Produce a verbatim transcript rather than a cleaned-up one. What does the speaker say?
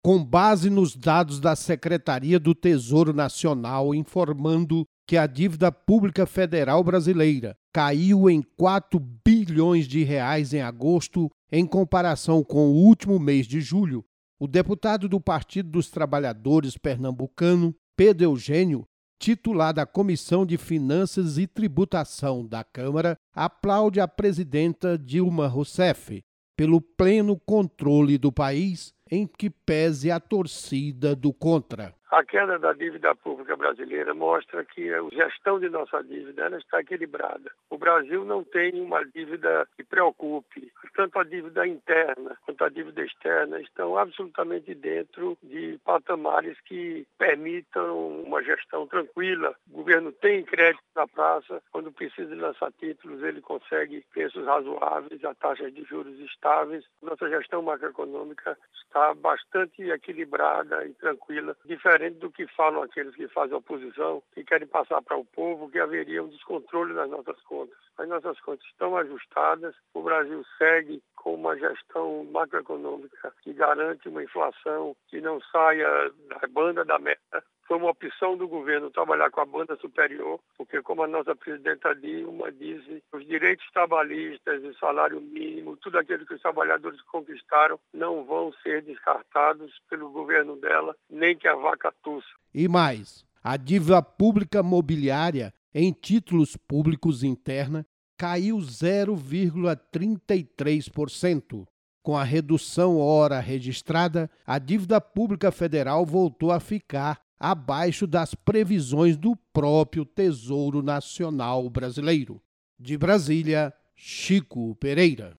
com base nos dados da Secretaria do Tesouro Nacional informando que a dívida pública federal brasileira caiu em quatro bilhões de reais em agosto em comparação com o último mês de julho, o deputado do Partido dos Trabalhadores pernambucano, Pedro Eugênio, titular da Comissão de Finanças e Tributação da Câmara, aplaude a presidenta Dilma Rousseff pelo pleno controle do país, em que pese a torcida do contra. A queda da dívida pública brasileira mostra que a gestão de nossa dívida ela está equilibrada. O Brasil não tem uma dívida que preocupe. Tanto a dívida interna quanto a dívida externa estão absolutamente dentro de patamares que permitam uma gestão tranquila. O governo tem crédito na praça. Quando precisa lançar títulos, ele consegue preços razoáveis, a taxas de juros estáveis. Nossa gestão macroeconômica está bastante equilibrada e tranquila, diferente do que falam aqueles que fazem oposição, que querem passar para o povo que haveria um descontrole nas nossas contas. As nossas contas estão ajustadas, o Brasil segue com uma gestão macroeconômica que garante uma inflação que não saia da banda da meta. Foi uma opção do governo trabalhar com a banda superior, porque como a nossa presidenta Dilma diz, os direitos trabalhistas, o salário mínimo, tudo aquilo que os trabalhadores conquistaram não vão ser descartados pelo governo dela, nem que a vaca tussa. E mais, a dívida pública mobiliária em títulos públicos interna caiu zero vírgula trinta e três por cento. Com a redução hora registrada, a dívida pública federal voltou a ficar abaixo das previsões do próprio Tesouro Nacional brasileiro. De Brasília, Chico Pereira.